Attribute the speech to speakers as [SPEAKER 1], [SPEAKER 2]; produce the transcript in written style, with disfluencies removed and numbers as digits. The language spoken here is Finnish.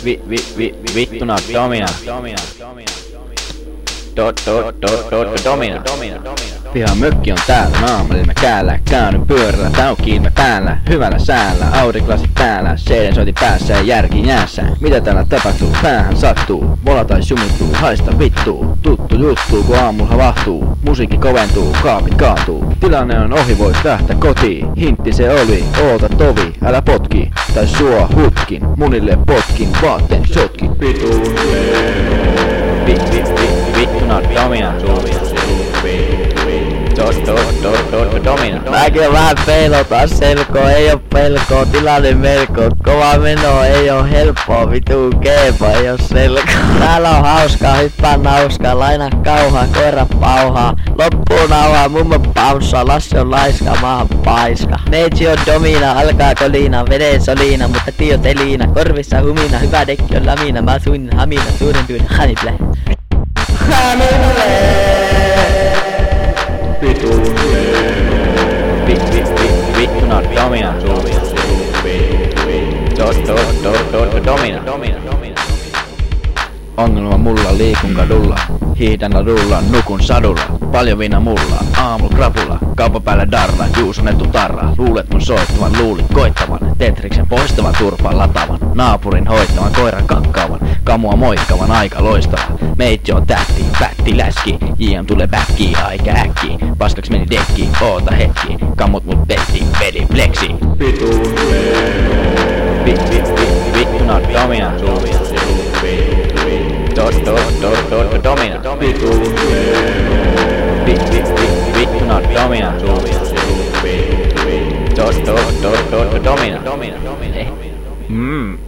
[SPEAKER 1] Vittuna domina. Domina. Pihan mökki on täällä, naamallilla käällä. Käänny pyörällä, taukkiilme päällä. Hyvällä säällä, aurinklasit päällä. Seiden soitin päässä ja järki jäässä. Mitä täällä tapahtuu? Päähän sattuu. Volatai sumuttuu, haista vittuu. Tuttu juttu, kun aamulla havahtuu. Musiikki koventuu, kaapit kaatuu. Tilanne on ohi, voit lähteä kotiin. Hintti se oli, oota tovi, älä potki. Tai sua hutkin, munille potkin, vaatteen sotkin. Vittuna domina. Domina.
[SPEAKER 2] Mäkin on vähän pelota selkoa, ei oo pelkoa, tilanne melko. Kova meno, ei oo helppoa, vituu keepa, ei oo selkoa. Täällä on hauskaa, hyppää nauskaa, laina kauhaa, koira pauhaa. Loppuu nauhaa, mummo paussaa, Lassi on laiska, maahan paiska. Neitsi on domina, alkaa kolina, veden solina, mutta tiot elina. Korvissa humina, hyvä dekki on läminä, mä suin hamina, suuren tyyn haniple.
[SPEAKER 1] Vittuna domina. Domina. Ongelma mulla, liikun kadulla. Hiihdän ladulla, nukun sadulla. Paljon viina mulla, aamu krapula. Kaupan päällä darra, juusonettu tarra. Luulet mun soittavan, luulit koittavan. Tetriksen poistavan, turpaan latavan. Naapurin hoittavan, koiran kakkaavan. Kamua moikkavan, aika loistava. Meitsi on tähti, pätti läski. JM tulee backiin, aika äkkiin. Paskaks meni dekkiin, oota hetki. Kammut mut pettiin, vedi fleksi. Vittuna domina. Domina. Vittuna domina. Domina.